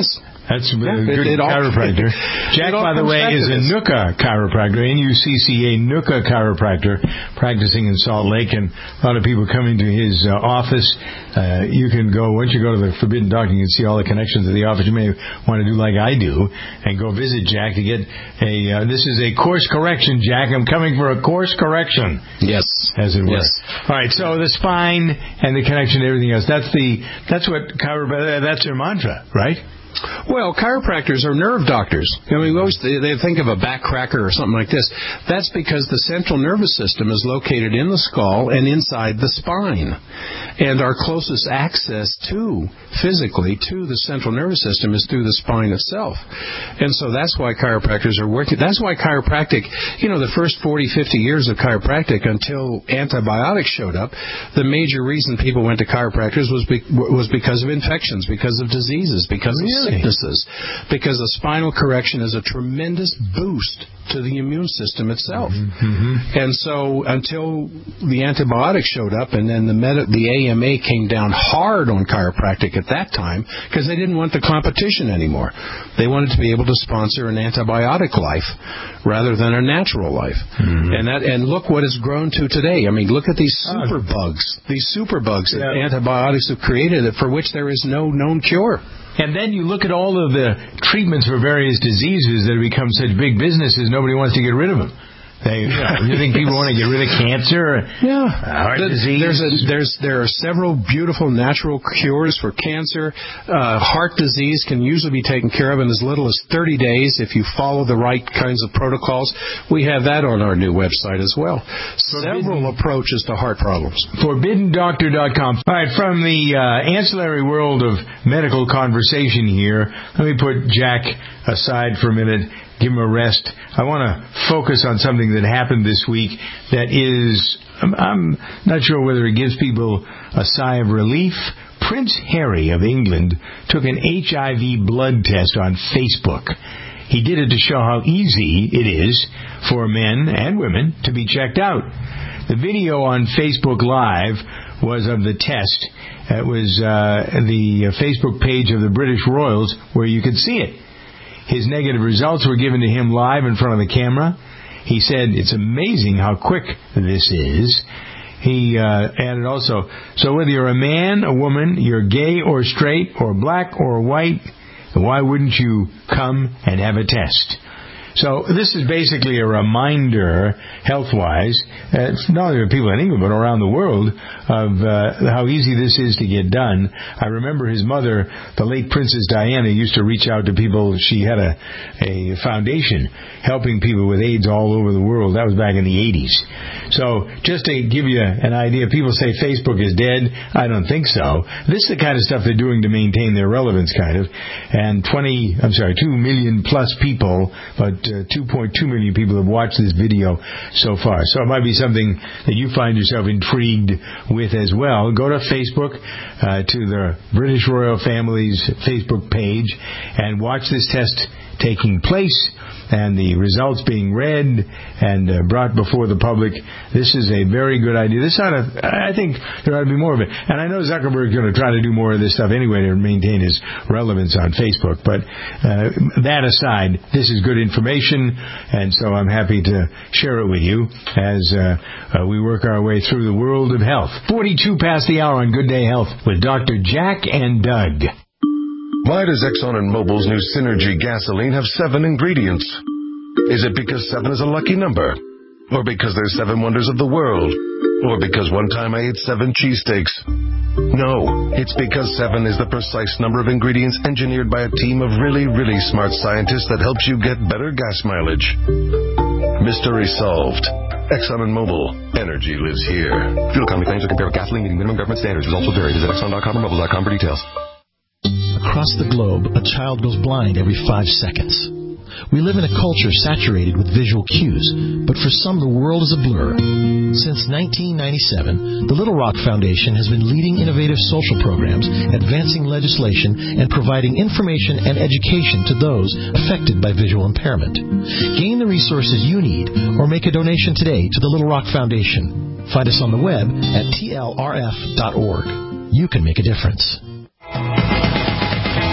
That's a Yeah, good it, it chiropractor. all, Jack, by the way, is a N U C A chiropractor, N U C C A, N U C A chiropractor, practicing in Salt Lake, and a lot of people coming to his uh, office. Uh, you can go, once you go to the Forbidden Doctor, you can see all the connections to the office. You may want to do like I do and go visit Jack to get a, uh, this is a course correction, Jack. I'm coming for a course correction. Yes. As it were. Yes. All right, so the spine and the connection to everything else, that's the, that's what chiropractor, that's their mantra, right? Well, chiropractors are nerve doctors. I mean, we always they, they think of a back cracker or something like this. That's because the central nervous system is located in the skull and inside the spine. And our closest access to, physically, to the central nervous system is through the spine itself. And so that's why chiropractors are working. That's why chiropractic, you know, the first forty, fifty years of chiropractic until antibiotics showed up, the major reason people went to chiropractors was be, was because of infections, because of diseases, because of sicknesses, because the spinal correction is a tremendous boost to the immune system itself. Mm-hmm. And so until the antibiotics showed up and then the med- the A M A came down hard on chiropractic at that time because they didn't want the competition anymore. They wanted to be able to sponsor an antibiotic life rather than a natural life. Mm-hmm. And that and look what it's grown to today. I mean, look at these super bugs, these super bugs that Yeah. antibiotics have created for which there is no known cure. And then you look at all of the treatments for various diseases that have become such big businesses, nobody wants to get rid of them. They, Yeah. You think people want to get rid of cancer? Yeah. Heart The- disease? There's a, there's, there are several beautiful natural cures for cancer. Uh, heart disease can usually be taken care of in as little as thirty days if you follow the right kinds of protocols. We have that on our new website as well. Several approaches to heart problems. forbidden doctor dot com. All right, from the uh, ancillary world of medical conversation here, let me put Jack aside for a minute, give him a rest. I want to focus on something that happened this week that is, I'm, I'm not sure whether it gives people a sigh of relief. Prince Harry of England took an H I V blood test on Facebook. He did it to show how easy it is for men and women to be checked out. The video on Facebook Live was of the test. It was uh, the Facebook page of the British Royals where you could see it. His negative results were given to him live in front of the camera. He said, it's amazing how quick this is. He uh, added also, so whether you're a man, a woman, you're gay or straight or black or white, why wouldn't you come and have a test? So this is basically a reminder, health-wise, uh, not only for people in England, but around the world, of uh, how easy this is to get done. I remember his mother, the late Princess Diana, used to reach out to people. She had a, a foundation helping people with AIDS all over the world. That was back in the eighties. So just to give you an idea, people say Facebook is dead. I don't think so. This is the kind of stuff they're doing to maintain their relevance, kind of. And twenty, I'm sorry, two million plus people, but uh, two point two million people have watched this video so far. So it might be something that you find yourself intrigued with as well. Go to Facebook, uh, to the British Royal Family's Facebook page, and watch this test taking place and the results being read and uh, brought before the public. This is a very good idea. This ought to, I think there ought to be more of it. And I know Zuckerberg's going to try to do more of this stuff anyway to maintain his relevance on Facebook. But uh, that aside, this is good information, and so I'm happy to share it with you as uh, uh, we work our way through the world of health. forty-two past the hour on Good Day Health with Doctor Jack and Doug. Why does Exxon and Mobil's new Synergy gasoline have seven ingredients? Is it because seven is a lucky number? Or because there's seven wonders of the world? Or because one time I ate seven cheesesteaks? No, it's because seven is the precise number of ingredients engineered by a team of really, really smart scientists that helps you get better gas mileage. Mystery solved. Exxon and Mobil. Energy lives here. Fuel economy claims are compared with gasoline meeting minimum government standards. Results will vary. Visit Exxon dot com or Mobil dot com for details. Across the globe, a child goes blind every five seconds. We live in a culture saturated with visual cues, but for some the world is a blur. Since nineteen ninety-seven, the Little Rock Foundation has been leading innovative social programs, advancing legislation, and providing information and education to those affected by visual impairment. Gain the resources you need or make a donation today to the Little Rock Foundation. Find us on the web at T L R F dot org. You can make a difference.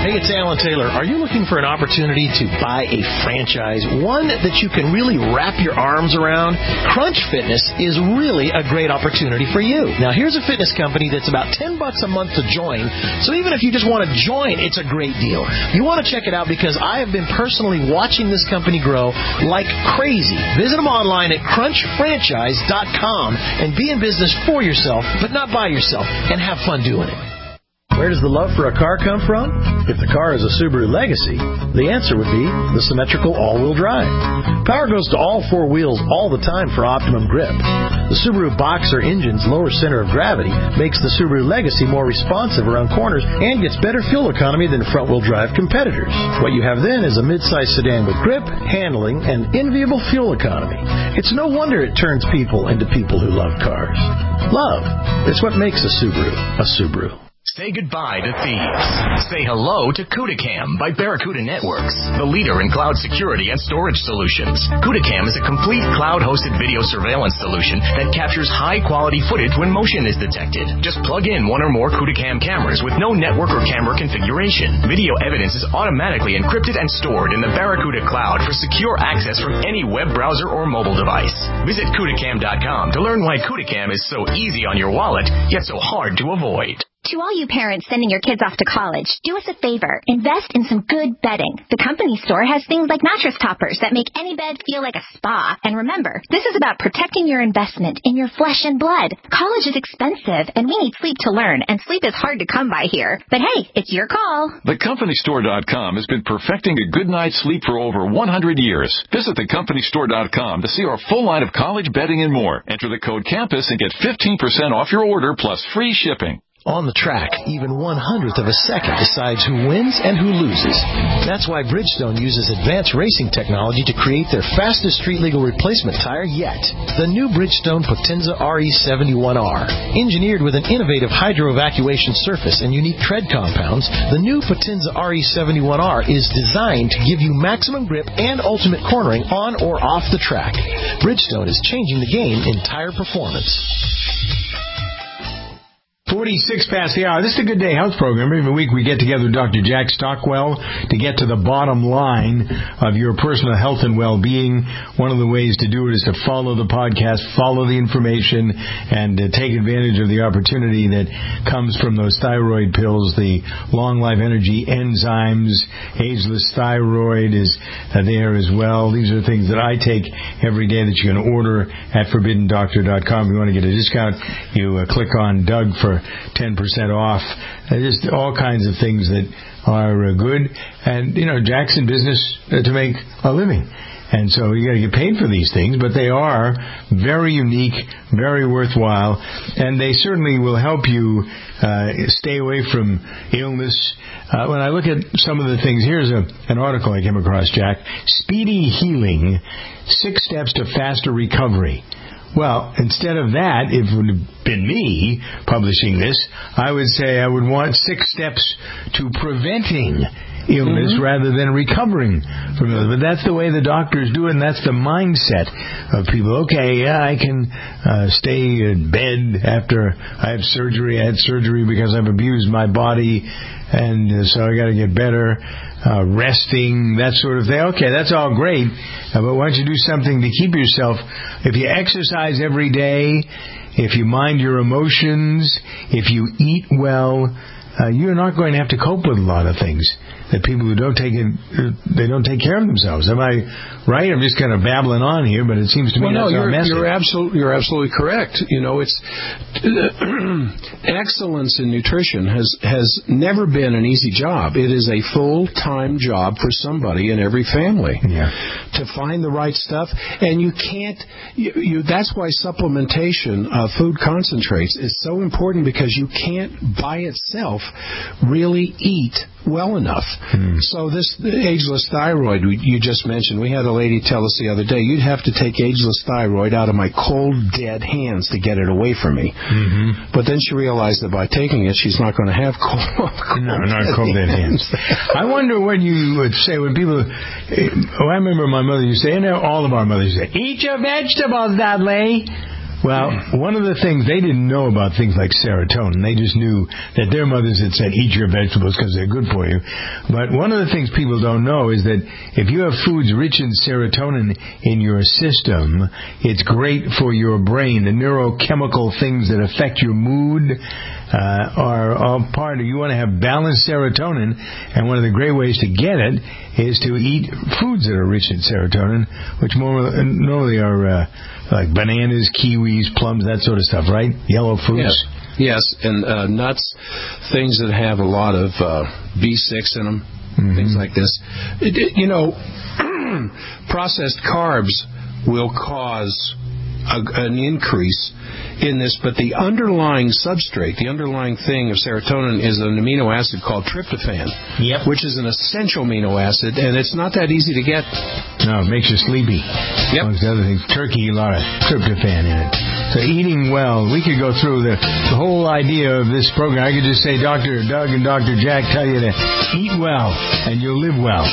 Hey, it's Alan Taylor. Are you looking for an opportunity to buy a franchise, one that you can really wrap your arms around? Crunch Fitness is really a great opportunity for you. Now, here's a fitness company that's about ten bucks a month to join, so even if you just want to join, it's a great deal. You want to check it out because I have been personally watching this company grow like crazy. Visit them online at crunch franchise dot com and be in business for yourself, but not by yourself, and have fun doing it. Where does the love for a car come from? If the car is a Subaru Legacy, the answer would be the symmetrical all-wheel drive. Power goes to all four wheels all the time for optimum grip. The Subaru Boxer engine's lower center of gravity makes the Subaru Legacy more responsive around corners and gets better fuel economy than front-wheel drive competitors. What you have then is a mid-size sedan with grip, handling, and enviable fuel economy. It's no wonder it turns people into people who love cars. Love. It's what makes a Subaru a Subaru. Say goodbye to thieves. Say hello to CudaCam by Barracuda Networks, the leader in cloud security and storage solutions. CudaCam is a complete cloud-hosted video surveillance solution that captures high-quality footage when motion is detected. Just plug in one or more CudaCam cameras with no network or camera configuration. Video evidence is automatically encrypted and stored in the Barracuda cloud for secure access from any web browser or mobile device. Visit CudaCam dot com to learn why CudaCam is so easy on your wallet, yet so hard to avoid. To all you parents sending your kids off to college, do us a favor. Invest in some good bedding. The company store has things like mattress toppers that make any bed feel like a spa. And remember, this is about protecting your investment in your flesh and blood. College is expensive, and we need sleep to learn, and sleep is hard to come by here. But hey, it's your call. the company store dot com has been perfecting a good night's sleep for over one hundred years. Visit the company store dot com to see our full line of college bedding and more. Enter the code CAMPUS and get fifteen percent off your order plus free shipping. On the track, even one hundredth of a second decides who wins and who loses. That's why Bridgestone uses advanced racing technology to create their fastest street-legal replacement tire yet. The new Bridgestone Potenza R E seventy-one R. Engineered with an innovative hydro-evacuation surface and unique tread compounds, the new Potenza R E seventy-one R is designed to give you maximum grip and ultimate cornering on or off the track. Bridgestone is changing the game in tire performance. forty-six past the hour. This is a Good Day Health program. Every week we get together with Doctor Jack Stockwell to get to the bottom line of your personal health and well-being. One of the ways to do it is to follow the podcast, follow the information, and uh, take advantage of the opportunity that comes from those thyroid pills, the Long Life Energy enzymes. Ageless Thyroid is uh, there as well. These are things that I take every day that you can order at forbidden doctor dot com. If you want to get a discount, you uh, click on Doug for ten percent off. Uh, just all kinds of things that are uh, good. And, you know, Jack's in business uh, to make a living. And so you got to get paid for these things, but they are very unique, very worthwhile, and they certainly will help you uh, stay away from illness. Uh, when I look at some of the things, here's a, an article I came across, Jack. Speedy Healing, Six Steps to Faster Recovery. Well, instead of that, if it would have been me publishing this, I would say I would want six steps to preventing illness mm-hmm. rather than recovering from illness. But that's the way the doctors do it, and that's the mindset of people. Okay, yeah, I can uh, stay in bed after I have surgery. I had surgery because I've abused my body, and uh, so I got to get better. Uh, resting, that sort of thing. Okay, that's all great, uh, but why don't you do something to keep yourself, if you exercise every day, if you mind your emotions, if you eat well, uh, you're not going to have to cope with a lot of things that people who don't take it, they don't take care of themselves. Am I right? I'm just kind of babbling on here, but it seems to me well, that's no, our you're, message. You're absolutely, you're absolutely correct. You know, it's excellence in nutrition has has never been an easy job. It is a full-time job for somebody in every family yeah. to find the right stuff, and you can't. You, you, that's why supplementation of food concentrates is so important, because you can't by itself really eat well enough. Hmm. So this ageless thyroid you just mentioned, we had a lady tell us the other day, you'd have to take ageless thyroid out of my cold, dead hands to get it away from me. Mm-hmm. But then she realized that by taking it, she's not going to have cold, cold no, not dead cold dead hands. hands. I wonder what you would say when people, oh, I remember my mother used to say, and all of our mothers used to say, eat your vegetables, Dudley. Well, one of the things, they didn't know about things like serotonin. They just knew that their mothers had said, eat your vegetables because they're good for you. But one of the things people don't know is that if you have foods rich in serotonin in your system, it's great for your brain. The neurochemical things that affect your mood uh, are all part of, you want to have balanced serotonin, and one of the great ways to get it is to eat foods that are rich in serotonin, which more, normally are uh, like bananas, kiwis, plums, that sort of stuff, right? Yellow fruits. Yes, yes, and uh, nuts, things that have a lot of uh, B six in them, mm-hmm. things like this. It, it, you know, processed carbs will cause a, an increase in this, but the underlying substrate, the underlying thing of serotonin is an amino acid called tryptophan, yep. which is an essential amino acid, and it's not that easy to get. No, it makes you sleepy. Yep. Amongst other things, turkey, a lot of tryptophan in it. So eating well, we could go through the, the whole idea of this program. I could just say Doctor Doug and Doctor Jack tell you to eat well, and you'll live well.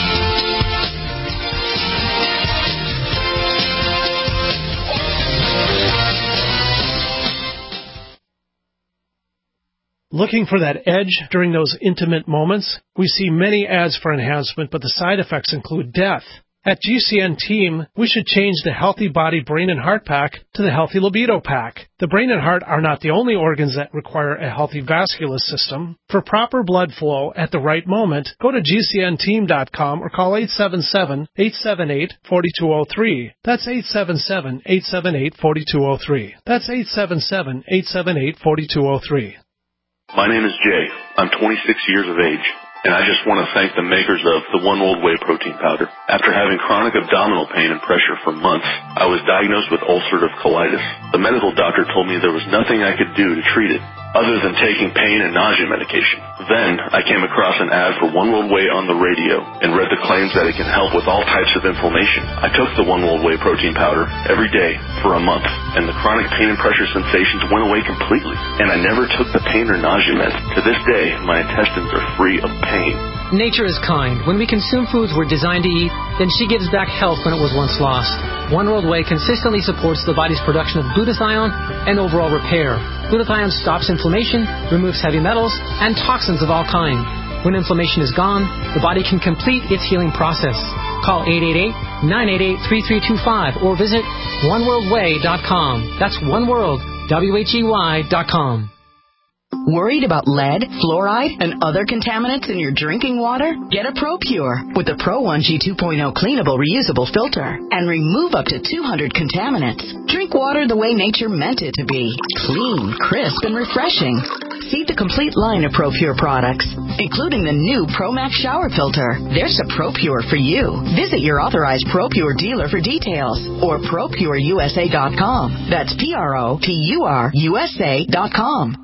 Looking for that edge during those intimate moments? We see many ads for enhancement, but the side effects include death. At G C N Team, we should change the Healthy Body, Brain, and Heart Pack to the Healthy Libido Pack. The brain and heart are not the only organs that require a healthy vascular system. For proper blood flow at the right moment, go to G C N team dot com or call eight seven seven, eight seven eight, four two zero three. That's eight seven seven, eight seven eight, four two zero three. That's eight seven seven, eight seven eight, four two zero three. My name is Jay. I'm twenty-six years of age, and I just want to thank the makers of the One World Whey protein powder. After having chronic abdominal pain and pressure for months, I was diagnosed with ulcerative colitis. The medical doctor told me there was nothing I could do to treat it other than taking pain and nausea medication. Then I came across an ad for One World Whey on the radio and read the claims that it can help with all types of inflammation. I took the One World Whey protein powder every day for a month, and the chronic pain and pressure sensations went away completely. And I never took the pain or nausea meds. To this day, my intestines are free of pain. Nature is kind. When we consume foods we're designed to eat, then she gives back health when it was once lost. One World Whey consistently supports the body's production of glutathione and overall repair. Glutathione stops inflammation, removes heavy metals, and toxins of all kinds. When inflammation is gone, the body can complete its healing process. Call eight eight eight, nine eight eight, three three two five or visit one world way dot com. That's one world, W H E Y dot com. Worried about lead, fluoride, and other contaminants in your drinking water? Get a ProPure with the Pro one G two point oh cleanable reusable filter and remove up to two hundred contaminants. Drink water the way nature meant it to be. Clean, crisp, and refreshing. See the complete line of ProPure products, including the new ProMax shower filter. There's a ProPure for you. Visit your authorized ProPure dealer for details or Pro Pure U S A dot com. That's P R O P U R U S A dot com.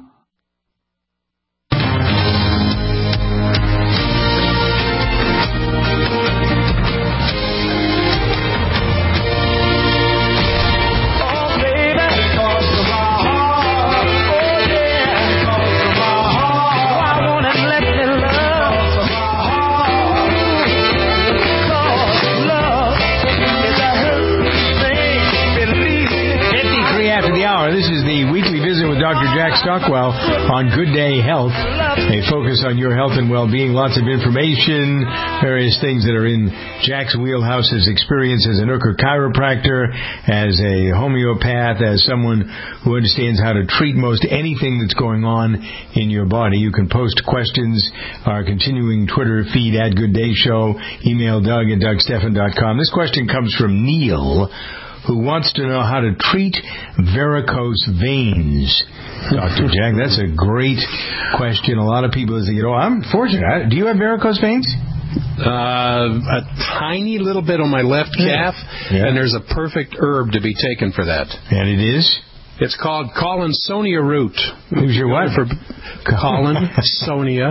This is the weekly visit with Doctor Jack Stockwell on Good Day Health, a focus on your health and well-being. Lots of information, various things that are in Jack's wheelhouse, his experience as an Urker chiropractor, as a homeopath, as someone who understands how to treat most anything that's going on in your body. You can post questions, our continuing Twitter feed at Good Day Show, email Doug at doug stephan dot com. This question comes from Neil, who wants to know how to treat varicose veins. Doctor Jack, that's a great question. A lot of people say, you know, I'm fortunate. Do you have varicose veins? Uh, a tiny little bit on my left calf, yeah. And there's a perfect herb to be taken for that. And it is? It's called Collinsonia root. Who's your wife? For Collinsonia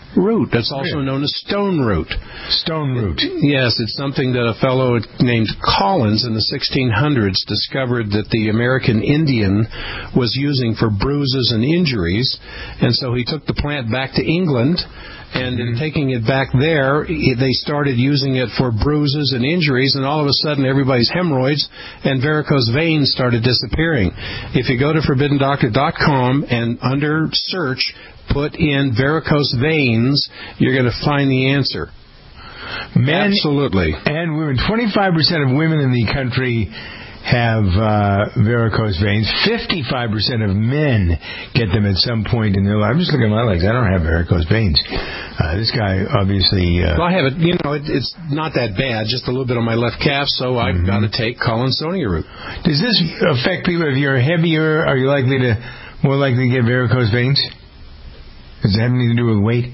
root. That's also Really? known as stone root. Stone root. Yes, it's something that a fellow named Collins in the sixteen hundreds discovered that the American Indian was using for bruises and injuries, and so he took the plant back to England. And in taking it back there, they started using it for bruises and injuries, and all of a sudden everybody's hemorrhoids and varicose veins started disappearing. If you go to forbidden doctor dot com and under search put in varicose veins, you're going to find the answer. Men Absolutely. And women. twenty-five percent of women in the country have uh, varicose veins. fifty-five percent of men get them at some point in their life. I'm just looking at my legs. I don't have varicose veins. Uh, this guy obviously... Uh, well, I have it. You know, it, it's not that bad. Just a little bit on my left calf, so I've mm-hmm. got to take Collinsonia root. Does this affect people? If you're heavier, are you likely to more likely to get varicose veins? Does it have anything to do with weight?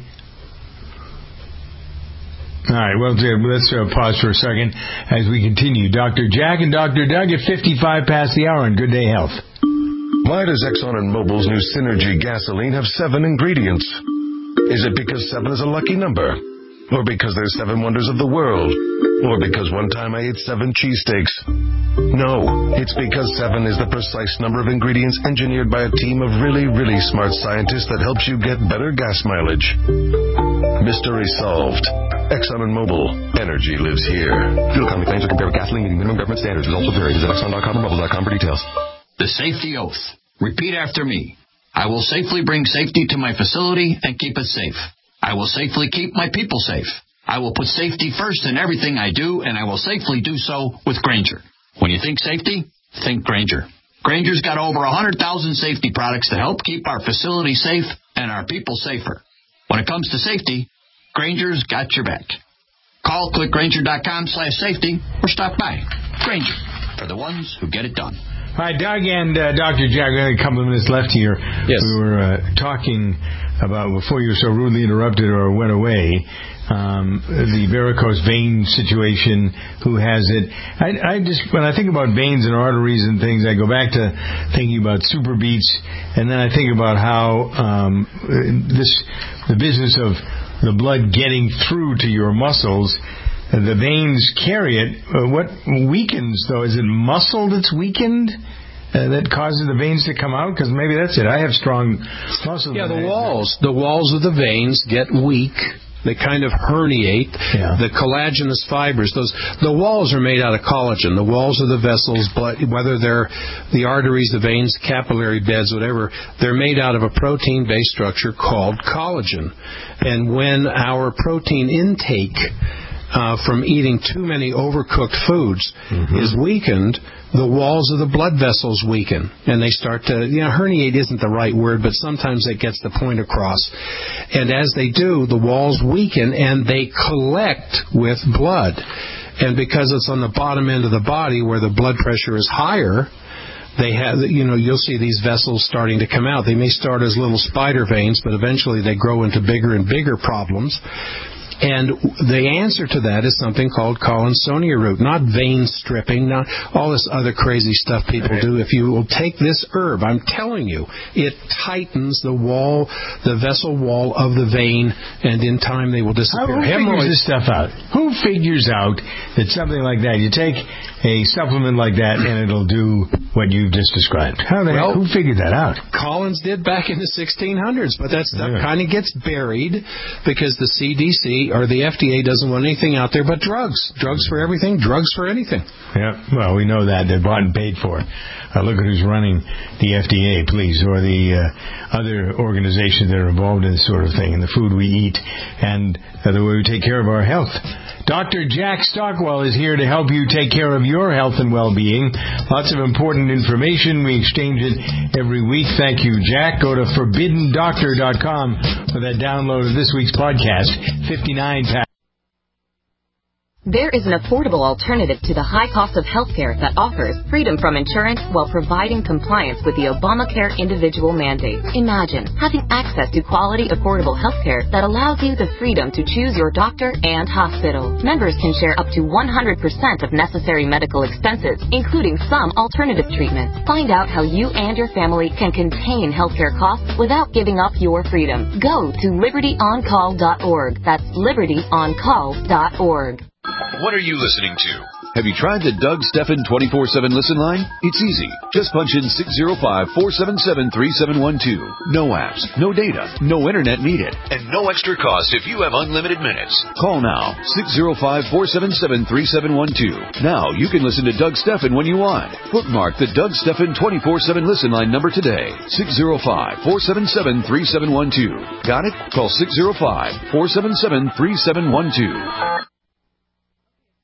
All right, well, let's uh, pause for a second as we continue. Doctor Jack and Doctor Doug at fifty-five past the hour on Good Day Health. Why does Exxon and Mobil's new Synergy gasoline have seven ingredients? Is it because seven is a lucky number? Or because there's seven wonders of the world? Or because one time I ate seven cheesesteaks? No, it's because seven is the precise number of ingredients engineered by a team of really, really smart scientists that helps you get better gas mileage. Mystery solved. Exxon and Mobil. Energy lives here. Fuel economy claims are compared with gasoline meeting minimum government standards. Results will vary. Visit Exxon dot com or Mobil dot com for details. The safety oath. Repeat after me. I will safely bring safety to my facility and keep it safe. I will safely keep my people safe. I will put safety first in everything I do, and I will safely do so with Grainger. When you think safety, think Grainger. Grainger's got over one hundred thousand safety products to help keep our facility safe and our people safer. When it comes to safety, Grainger's got your back. Call click Grainger dot com slash safety or stop by. Grainger, for the ones who get it done. All right, Doug and uh, Doctor Jack, we have a couple of minutes left here. Yes. We were uh, talking about, before you were so rudely interrupted or went away, um, the varicose vein situation, who has it. I, I just, when I think about veins and arteries and things, I go back to thinking about super beets, and then I think about how um, this, the business of the blood getting through to your muscles, the veins carry it. Uh, what weakens, though? Is it muscle that's weakened uh, that causes the veins to come out? Because maybe that's it. I have strong muscles. Yeah, the walls. The walls of the veins get weak. They kind of herniate. Yeah. The collagenous fibers, those the walls are made out of collagen. The walls of the vessels, blood, whether they're the arteries, the veins, capillary beds, whatever, they're made out of a protein-based structure called collagen. And when our protein intake Uh, from eating too many overcooked foods mm-hmm. is weakened, the walls of the blood vessels weaken. And they start to, you know, herniate isn't the right word, but sometimes it gets the point across. And as they do, the walls weaken and they collect with blood. And because it's on the bottom end of the body where the blood pressure is higher, they have, you know, you'll see these vessels starting to come out. They may start as little spider veins, but eventually they grow into bigger and bigger problems. And the answer to that is something called Collinsonia root, not vein stripping, not all this other crazy stuff people do. If you will take this herb, I'm telling you, it tightens the wall, the vessel wall of the vein, and in time they will disappear. Who figures this stuff out? Who figures out that something like that, you take a supplement like that and it'll do what you've just described? How the well, heck, who figured that out? Collins did back in the sixteen hundreds, but that stuff yeah. kind of gets buried because the C D C or the F D A doesn't want anything out there but drugs. Drugs for everything, drugs for anything. Yeah, well, we know that. They're bought and paid for. Uh, look at who's running the F D A, please, or the uh, other organizations that are involved in this sort of thing, and the food we eat, and uh, the way we take care of our health. Doctor Jack Stockwell is here to help you take care of your health and well-being. Lots of important information. We exchange it every week. Thank you, Jack. Go to forbidden doctor dot com for that download of this week's podcast. fifty-nine There is an affordable alternative to the high cost of healthcare that offers freedom from insurance while providing compliance with the Obamacare individual mandate. Imagine having access to quality, affordable healthcare that allows you the freedom to choose your doctor and hospital. Members can share up to one hundred percent of necessary medical expenses, including some alternative treatments. Find out how you and your family can contain healthcare costs without giving up your freedom. Go to liberty on call dot org. That's liberty on call dot org. What are you listening to? Have you tried the Doug Stephan twenty-four seven listen line? It's easy. Just punch in six zero five, four seven seven, three seven one two. No apps, no data, no internet needed, and no extra cost if you have unlimited minutes. Call now, six zero five, four seven seven, three seven one two. Now you can listen to Doug Stephan when you want. Bookmark the Doug Stephan twenty-four seven listen line number today, six zero five, four seven seven, three seven one two. Got it? Call six zero five, four seven seven, three seven one two.